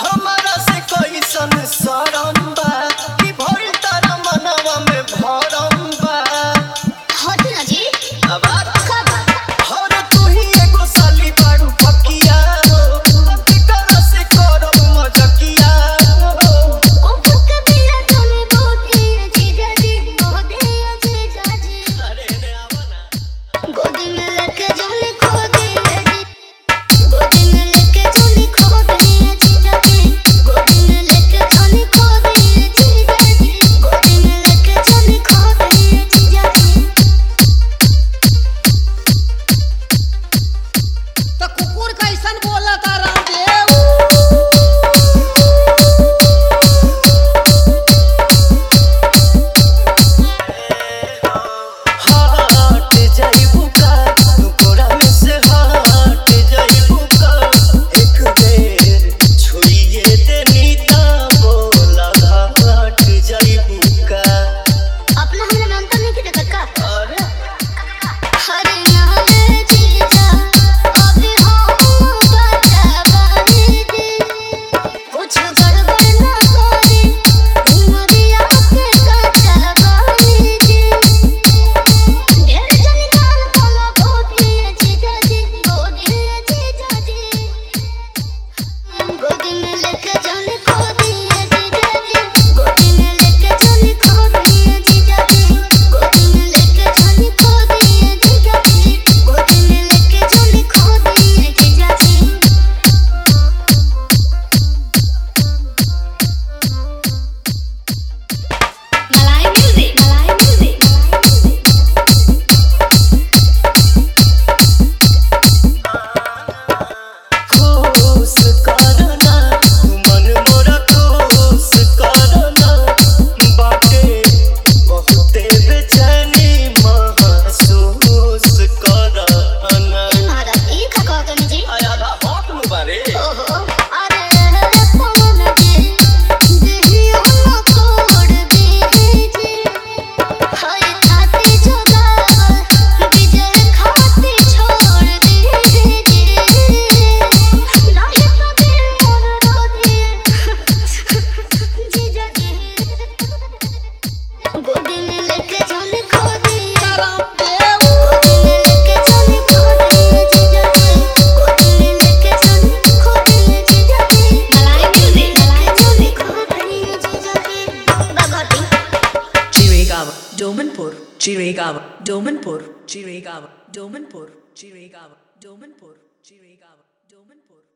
हमारा से कैसन शरम बा कि भइल तारा मनवा में भरम बा। हट ना जी अब का बात हर तू ही एगो साली बाड़ू पकिया अब करा से करब मजकिया ओ फुक दिया तूने बोधे जीजा जी बोधे जीजा जी। अरे ने आवा ना गोदी में लेके जाने खो दिया जी गोदी में लेके जाने खो दिया जीजा जी गोदी में लेके जाने खो दिया जीजा जी गोदी में लेके जाने खो दिया जीजा जी। तो कुकुर कैसन बोलता रामदेव हट जाइबू का तू कोरा में से हट जाइबू का एक बेर छोड़िए देनी ता बोला हट जाइबू का। अपना हमरा मानता नहीं कि देखत का अरे हरे नाम जीजा अभी हम बचा बानी जी कुछ गड़बड़ ना करे उमरिया के कचा बानी जी ढेर जनी काल कोला गोदी जीजा जी गोदी जीजा जी गोदी में लेके जाने खो दिए जीजा जी गोदी में लेके जाने खो दिए जीजा जी गोदी में लेके जाने खो दिए जीजा जी गोदी में लेके जाने खो दिए जीजा जी। मलाई म्यूजिक खुश करना तू मन मोरा खुश करना बाटे बहुते बेचैनी महसूस करना। महाराज ई का कहतनी जी आया बा हॉट नु बारे ओहो अरे रे पवन जी देहियो न तोड़ दे जी हाय खाती जोगावल विजय खाती छोड़ दे जी नाही तो दिल मोर रो दिए जीजा जी गोदी में लेके जाने खो दिए रामदेव गोदी में लेके जाने खो दिए जीजा जी गोदी में लेके जाने खो दिए जीजा जी मलाई म्यूजिक लेके जाने खो दिए जीजा जी बगटी Chirigava, Domanpur, Chirigava, Domanpur, Chirigava, Domanpur, Chirigava, Domanpur, Chirigava, Domanpur.